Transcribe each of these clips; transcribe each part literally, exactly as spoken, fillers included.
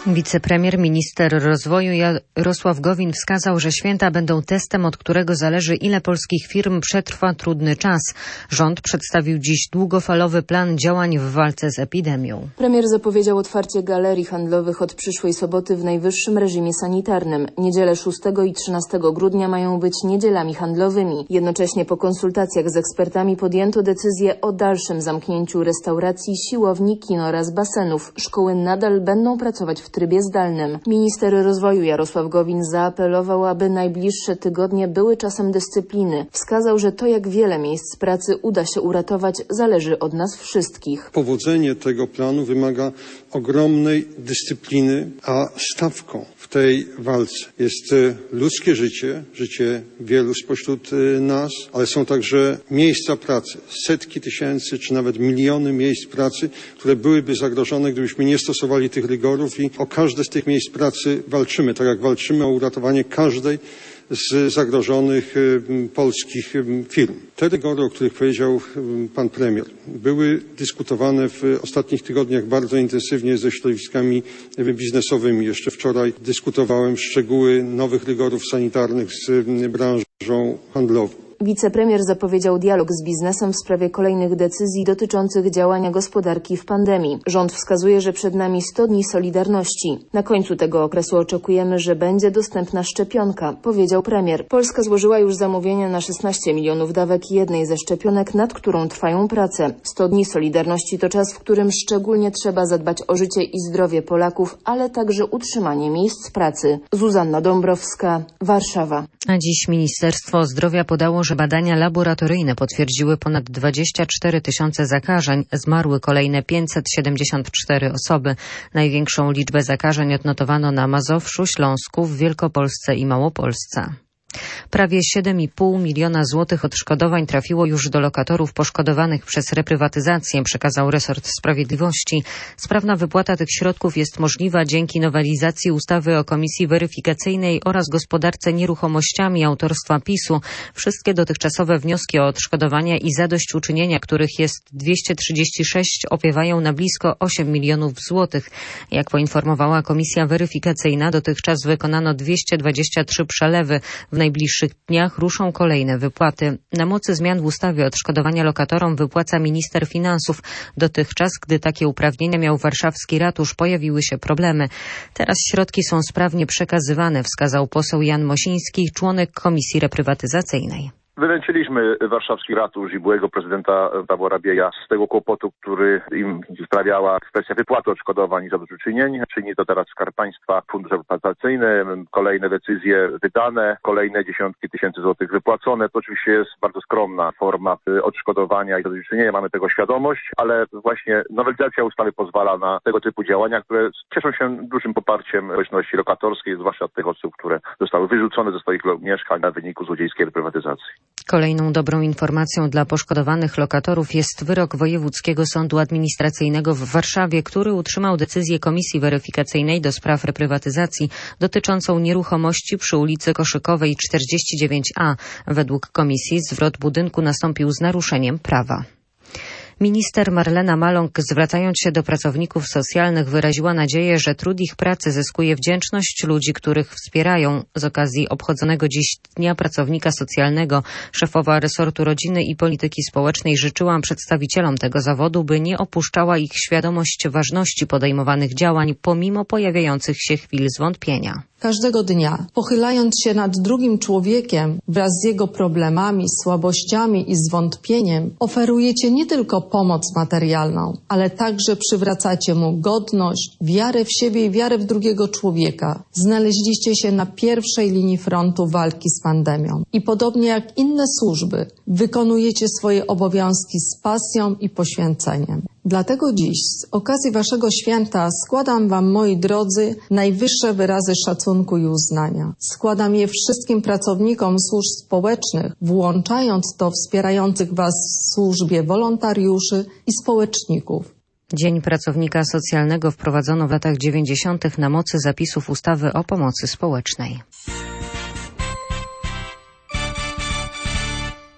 Wicepremier, minister rozwoju Jarosław Gowin wskazał, że święta będą testem, od którego zależy, ile polskich firm przetrwa trudny czas. Rząd przedstawił dziś długofalowy plan działań w walce z epidemią. Premier zapowiedział otwarcie galerii handlowych od przyszłej soboty w najwyższym reżimie sanitarnym. Niedziele szóstego i trzynastego grudnia mają być niedzielami handlowymi. Jednocześnie po konsultacjach z ekspertami podjęto decyzję o dalszym zamknięciu restauracji, siłowni, kin oraz basenów. Szkoły nadal będą pracować w trybie zdalnym. Minister rozwoju Jarosław Gowin zaapelował, aby najbliższe tygodnie były czasem dyscypliny. Wskazał, że to, jak wiele miejsc pracy uda się uratować, zależy od nas wszystkich. Powodzenie tego planu wymaga ogromnej dyscypliny, a stawką w tej walce jest ludzkie życie, życie wielu spośród nas, ale są także miejsca pracy, setki tysięcy czy nawet miliony miejsc pracy, które byłyby zagrożone, gdybyśmy nie stosowali tych rygorów, i o każde z tych miejsc pracy walczymy, tak jak walczymy o uratowanie każdej z zagrożonych polskich firm. Te rygory, o których powiedział pan premier, były dyskutowane w ostatnich tygodniach bardzo intensywnie ze środowiskami biznesowymi. Jeszcze wczoraj dyskutowałem szczegóły nowych rygorów sanitarnych z branżą handlową. Wicepremier zapowiedział dialog z biznesem w sprawie kolejnych decyzji dotyczących działania gospodarki w pandemii. Rząd wskazuje, że przed nami sto dni Solidarności. Na końcu tego okresu oczekujemy, że będzie dostępna szczepionka, powiedział premier. Polska złożyła już zamówienia na szesnaście milionów dawek jednej ze szczepionek, nad którą trwają prace. sto dni Solidarności to czas, w którym szczególnie trzeba zadbać o życie i zdrowie Polaków, ale także utrzymanie miejsc pracy. Zuzanna Dąbrowska, Warszawa. A dziś Ministerstwo Zdrowia podało, że badania laboratoryjne potwierdziły ponad dwadzieścia cztery tysiące zakażeń. Zmarły kolejne pięćset siedemdziesiąt cztery osoby. Największą liczbę zakażeń odnotowano na Mazowszu, Śląsku, w Wielkopolsce i Małopolsce. Prawie siedem i pół miliona złotych odszkodowań trafiło już do lokatorów poszkodowanych przez reprywatyzację, przekazał resort sprawiedliwości. Sprawna wypłata tych środków jest możliwa dzięki nowelizacji ustawy o Komisji Weryfikacyjnej oraz gospodarce nieruchomościami autorstwa PiSu. Wszystkie dotychczasowe wnioski o odszkodowania i zadośćuczynienia, których jest dwieście trzydzieści sześć, opiewają na blisko osiem milionów złotych. Jak poinformowała Komisja Weryfikacyjna, dotychczas wykonano dwieście dwadzieścia trzy przelewy. W najbliższych dniach ruszą kolejne wypłaty. Na mocy zmian w ustawie odszkodowania lokatorom wypłaca minister finansów. Dotychczas, gdy takie uprawnienia miał warszawski ratusz, pojawiły się problemy. Teraz środki są sprawnie przekazywane, wskazał poseł Jan Mosiński, członek Komisji Reprywatyzacyjnej. Wyręczyliśmy warszawski ratusz i byłego prezydenta Tabora Bieja z tego kłopotu, który im sprawiała kwestia wypłaty odszkodowań i zadośćuczynień. Czyni to teraz Skarb Państwa, Fundusz Reprywatyzacyjny, kolejne decyzje wydane, kolejne dziesiątki tysięcy złotych wypłacone. To oczywiście jest bardzo skromna forma odszkodowania i zadośćuczynienia, mamy tego świadomość, ale właśnie nowelizacja ustawy pozwala na tego typu działania, które cieszą się dużym poparciem społeczności lokatorskiej, zwłaszcza tych osób, które zostały wyrzucone ze swoich mieszkań na wyniku złodziejskiej reprywatyzacji. Kolejną dobrą informacją dla poszkodowanych lokatorów jest wyrok Wojewódzkiego Sądu Administracyjnego w Warszawie, który utrzymał decyzję Komisji Weryfikacyjnej do spraw reprywatyzacji dotyczącą nieruchomości przy ulicy Koszykowej czterdzieści dziewięć A. Według komisji zwrot budynku nastąpił z naruszeniem prawa. Minister Marlena Maląg, zwracając się do pracowników socjalnych, wyraziła nadzieję, że trud ich pracy zyskuje wdzięczność ludzi, których wspierają. Z okazji obchodzonego dziś Dnia Pracownika Socjalnego szefowa resortu rodziny i polityki społecznej życzyła przedstawicielom tego zawodu, by nie opuszczała ich świadomość ważności podejmowanych działań pomimo pojawiających się chwil zwątpienia. Każdego dnia, pochylając się nad drugim człowiekiem wraz z jego problemami, słabościami i zwątpieniem, oferujecie nie tylko pomoc materialną, ale także przywracacie mu godność, wiarę w siebie i wiarę w drugiego człowieka. Znaleźliście się na pierwszej linii frontu walki z pandemią i podobnie jak inne służby, wykonujecie swoje obowiązki z pasją i poświęceniem. Dlatego dziś, z okazji waszego święta, składam wam, moi drodzy, najwyższe wyrazy szacunku i uznania. Składam je wszystkim pracownikom służb społecznych, włączając do wspierających was w służbie wolontariuszy i społeczników. Dzień Pracownika Socjalnego wprowadzono w latach dziewięćdziesiątych na mocy zapisów ustawy o pomocy społecznej.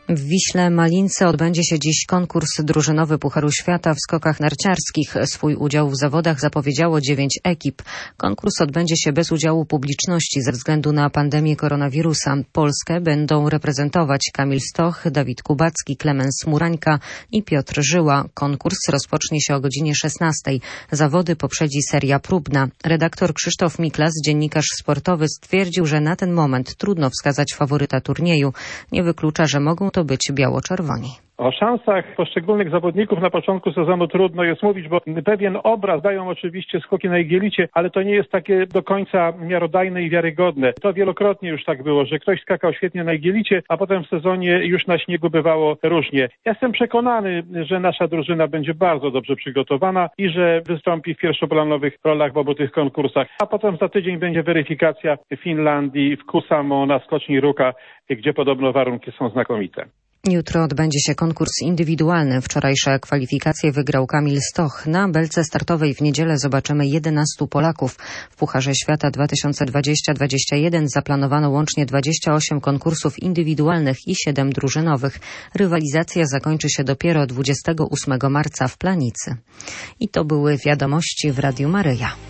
W Wiśle Malince odbędzie się dziś konkurs drużynowy Pucharu Świata w skokach narciarskich. Swój udział w zawodach zapowiedziało dziewięć ekip. Konkurs odbędzie się bez udziału publiczności ze względu na pandemię koronawirusa. Polskę będą reprezentować Kamil Stoch, Dawid Kubacki, Klemens Murańka i Piotr Żyła. Konkurs rozpocznie się o godzinie szesnastej. Zawody poprzedzi seria próbna. Redaktor Krzysztof Miklas, dziennikarz sportowy, stwierdził, że na ten moment trudno wskazać faworyta turnieju. Nie wyklucza, że mogą to być biało-czerwoni. O szansach poszczególnych zawodników na początku sezonu trudno jest mówić, bo pewien obraz dają oczywiście skoki na igelicie, ale to nie jest takie do końca miarodajne i wiarygodne. To wielokrotnie już tak było, że ktoś skakał świetnie na igelicie, a potem w sezonie już na śniegu bywało różnie. Ja jestem przekonany, że nasza drużyna będzie bardzo dobrze przygotowana i że wystąpi w pierwszoplanowych rolach w obu tych konkursach. A potem za tydzień będzie weryfikacja w Finlandii, w Kusamo na skoczni Ruka, gdzie podobno warunki są znakomite. Jutro odbędzie się konkurs indywidualny. Wczorajsze kwalifikacje wygrał Kamil Stoch. Na belce startowej w niedzielę zobaczymy jedenastu Polaków. W Pucharze Świata dwa tysiące dwudziestym dwudziestym pierwszym zaplanowano łącznie dwadzieścia osiem konkursów indywidualnych i siedem drużynowych. Rywalizacja zakończy się dopiero dwudziestego ósmego marca w Planicy. I to były wiadomości w Radiu Maryja.